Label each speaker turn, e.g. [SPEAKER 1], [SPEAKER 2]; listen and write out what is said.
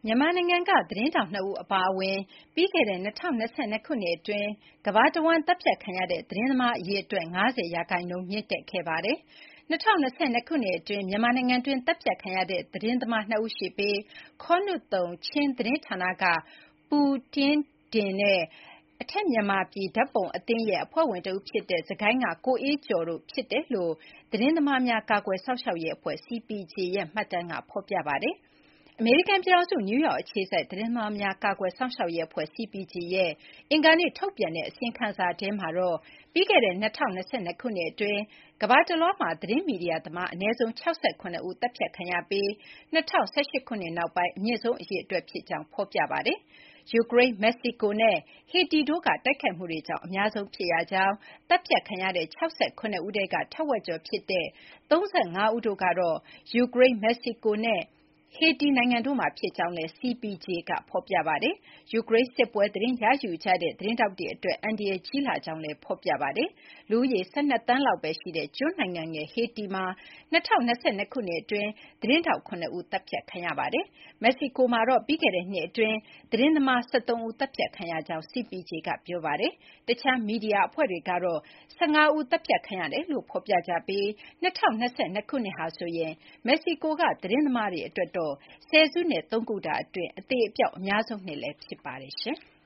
[SPEAKER 1] မြန်မာနိုင်ငံက သတင်းထောက် 2 ဦး အပါအဝင် ပြီးခဲ့တဲ့ ၂၀၂၂ ခုနှစ် အတွင်း ကမ္ဘာတဝန်း သတ်ဖြတ်ခံရတဲ့ သတင်းသမား အရေအတွက် 50 ရာခိုင်နှုန်း မြင့်တက်ခဲ့ပါတယ်။ ၂၀၂၂ ခုနှစ် အတွင်း မြန်မာနိုင်ငံတွင်း သတ်ဖြတ်ခံရတဲ့ သတင်းသမား 2 ဦးရှိပြီး ခေါနုတ် 3 ချင်းသတင်းဌာနက ပူတင်းဒင်နဲ့ အထက်မြန်မာပြည် ဓာတ်ပုံအသင်းရဲ့ အဖွဲ့ဝင် တဦးဖြစ်တဲ့ စစ်ကိုင်းက ကိုအေးကျော်တို့ ဖြစ်တယ်လို့ သတင်းသမားများ ကာကွယ်စောင့်ရှောက်ရေး အဖွဲ့ CPJ ရဲ့ မှတ်တမ်းက ဖော်ပြပါတယ်။ အမေရိကန် ပြည်ထောင်စု နယူးယောက် အခြေစိုက် သတင်းသမားများ ကာကွယ်စောင့်ရှောက်ရေး အဖွဲ့ CPJ ရဲ့ အင်္ဂါနေ့ ထုတ်ပြန်တဲ့ အစီရင်ခံစာထဲမှာတော့ ပြီးခဲ့တဲ့ ၂၀၂၂ ခုနှစ် အတွင်း ကမ္ဘာတလွှားမှာ သတင်းမီဒီယာသမား အနည်းဆုံး ၆၇ ဦး သတ်ဖြတ်ခံရပြီး ၂၀၁၈ ခုနှစ် နောက်ပိုင်း အမြင့်ဆုံး အရေအတွက် ဖြစ်ကြောင်း ဖော်ပြပါတယ်။ ယူကရိန်း၊ မက္ကဆီကိုနဲ့ ဟေတီတို့က တိုက်ခိုက်မှုတွေကြောင့် အများဆုံး ဖြစ်ရကြောင်း၊ သတ်ဖြတ်ခံရတဲ့ ၆၇ ဦးထဲက ထက်ဝက်ကျော် ဖြစ်တဲ့ ၃၅ ဦးတို့ကတော့ ယူကရိန်း၊ မက္ကဆီကိုနဲ့ ဟေတီ နိုင်ငံတို့မှာ ဖြစ်ကြောင်းလည်း CPJ က ဖော်ပြပါတယ်။ ယူကရိန်း စစ်ပွဲ သတင်းရယူကြတဲ့ သတင်းထောက်တွေ အတွက် အန္တရာယ်ကြီးလာကြောင်းလည်း ဖော်ပြပါတယ်။ လူဦးရေ ၁၂ သန်းလောက်ပဲ ရှိတဲ့ ကျွန်းနိုင်ငံငယ် ဟေတီမှာ ၂၀၂၂ ခုနှစ် အတွင်း သတင်းထောက် ၇ ဦး သတ်ဖြတ်ခံရပါတယ်။ မက္ကဆီကိုမှာတော့ ပြီးခဲ့တဲ့နှစ် အတွင်း သတင်းသမား ၁၃ ဦး သတ်ဖြတ်ခံရကြောင်း CPJ က ပြောပါတယ်။ တခြား မီဒီယာ အဖွဲ့တွေကတော့ ၁၅ ဦး သတ်ဖြတ်ခံရတယ်လို့ ဖော်ပြကြပြီး ၂၀၂၂ ခုနှစ်ဟာဆိုရင် မက္ကဆီကိုက သတင်းသမားတွေ အတွက်တော့ ဆယ်စုနှစ် ၃ ခုတာ အတွင်း အသေအပျောက် အများဆုံးနှစ်လည်း ဖြစ်ပါတယ်။